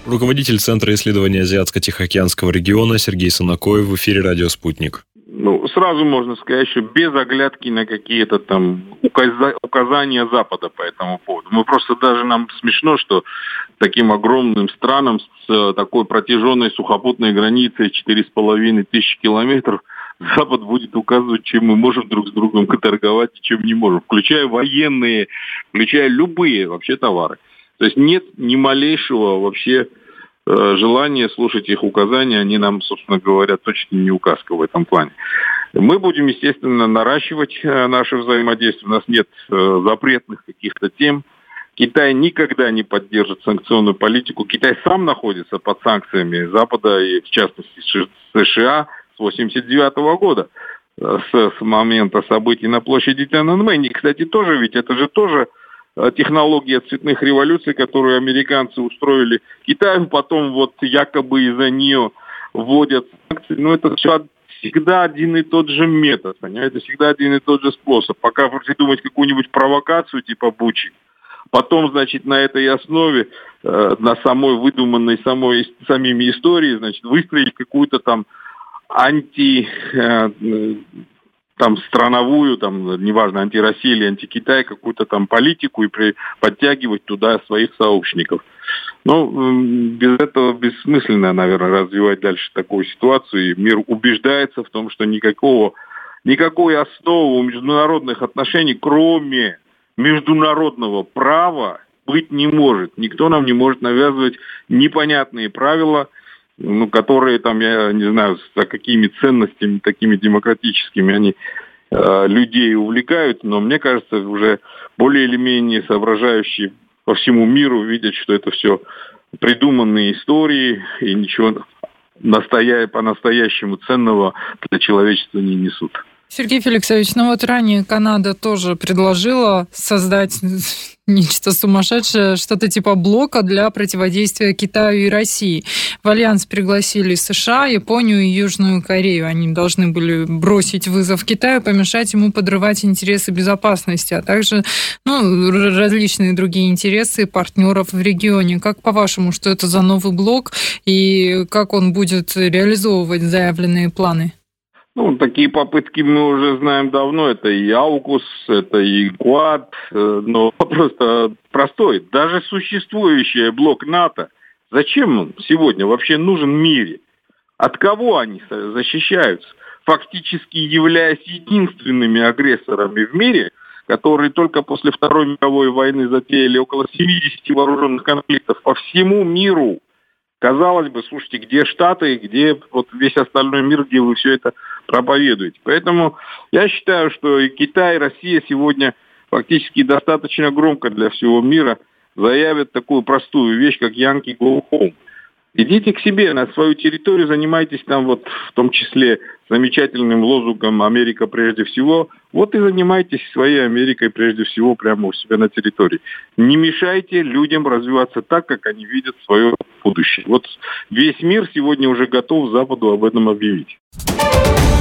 Руководитель Центра исследования Азиатско-Тихоокеанского региона Сергей Санакоев в эфире «Радио Спутник». Сразу можно сказать, что без оглядки на какие-то там указания Запада по этому поводу. Просто даже нам смешно, что таким огромным странам с такой протяженной сухопутной границей 4500 километров Запад будет указывать, чем мы можем друг с другом торговать и чем не можем, включая военные, включая любые вообще товары. То есть нет ни малейшего вообще желания слушать их указания, они нам, собственно говоря, точно не указка в этом плане. Мы будем, естественно, наращивать наше взаимодействие. У нас нет запретных каких-то тем. Китай никогда не поддержит санкционную политику. Китай сам находится под санкциями Запада и, в частности, США с 1989 года, с момента событий на площади Тяньаньмэнь. И, кстати, тоже ведь это же тоже технология цветных революций, которую американцы устроили Китаю, потом якобы из-за нее вводят санкции. Это все всегда один и тот же метод, понимаете, всегда один и тот же способ. Пока придумать какую-нибудь провокацию типа Бучи, потом, на этой основе, на самой выдуманной самими истории, выстроить какую-то там страновую, неважно, антироссия или антикитай, какую-то там политику и подтягивать туда своих сообщников. Без этого бессмысленно, наверное, развивать дальше такую ситуацию. И мир убеждается в том, что никакой основы у международных отношений, кроме международного права, быть не может. Никто нам не может навязывать непонятные правила, которые я не знаю, за какими ценностями такими демократическими они людей увлекают, но мне кажется, уже более или менее соображающие по всему миру видят, что это все придуманные истории и ничего по-настоящему ценного для человечества не несут. Сергей Феликсович, ранее Канада тоже предложила создать нечто сумасшедшее, что-то типа блока для противодействия Китаю и России. В альянс пригласили США, Японию и Южную Корею. Они должны были бросить вызов Китаю, помешать ему подрывать интересы безопасности, а также различные другие интересы партнеров в регионе. Как по-вашему, что это за новый блок и как он будет реализовывать заявленные планы? Такие попытки мы уже знаем давно. Это и AUKUS, это и КУАД. Но вопрос простой. Даже существующий блок НАТО, зачем он сегодня вообще нужен в мире? От кого они защищаются? Фактически являясь единственными агрессорами в мире, которые только после Второй мировой войны затеяли около 70 вооруженных конфликтов по всему миру. Казалось бы, слушайте, где Штаты, где весь остальной мир, где вы все это проповедуете. Поэтому я считаю, что и Китай, и Россия сегодня фактически достаточно громко для всего мира заявят такую простую вещь, как «Yankee go home». Идите к себе на свою территорию, занимайтесь там в том числе замечательным лозунгом «Америка прежде всего». И занимайтесь своей Америкой прежде всего прямо у себя на территории. Не мешайте людям развиваться так, как они видят свое будущее. Весь мир сегодня уже готов Западу об этом объявить.